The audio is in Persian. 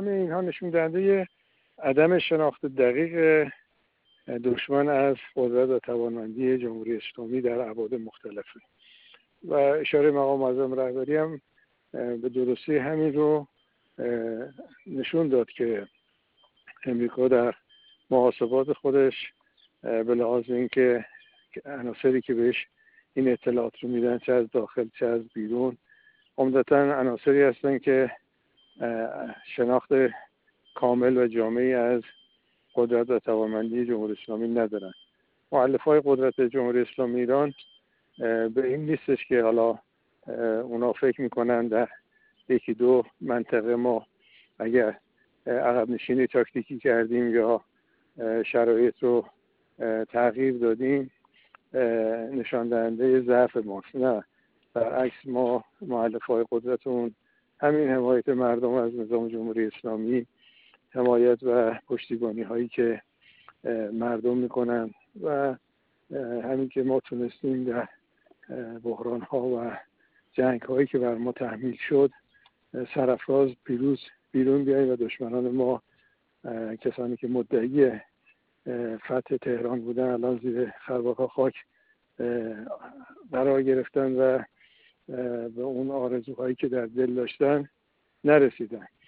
همه اینها نشون دهنده عدم شناخت دقیق دشمن از قدرت و توانمندی جمهوری اسلامی در ابعاد مختلفه و اشاره مقام معظم رهبری هم به درستی همین رو نشون داد که امریکا در محاسبات خودش به لحاظ اینکه عناصری که بهش این اطلاعات رو میدن چه از داخل چه از بیرون عمدتاً عناصری هستن که شناخت کامل و جامعی از قدرت و توانمندی جمهوری اسلامی ندارن. مؤلفه‌های قدرت جمهوری اسلامی ایران به این نیستش که حالا اونا فکر میکنن در یکی دو منطقه ما اگر عقب نشینی تاکتیکی کردیم یا شرایط رو تغییر دادیم نشان دهنده ضعف ماست. نه، برعکس ما مؤلفه‌های قدرتمون همین حمایت مردم از نظام جمهوری اسلامی، حمایت و پشتیبانی هایی که مردم میکنن و همین که ما تونستیم در بحران ها و جنگ هایی که بر ما تحمیل شد سرافراز پیروز بیرون بیاییم و دشمنان ما کسانی که مدعی فتح تهران بودن الان زیر خرباق خاک قرار گرفتن و به اون آرزوهایی که در دل داشتن نرسیدن.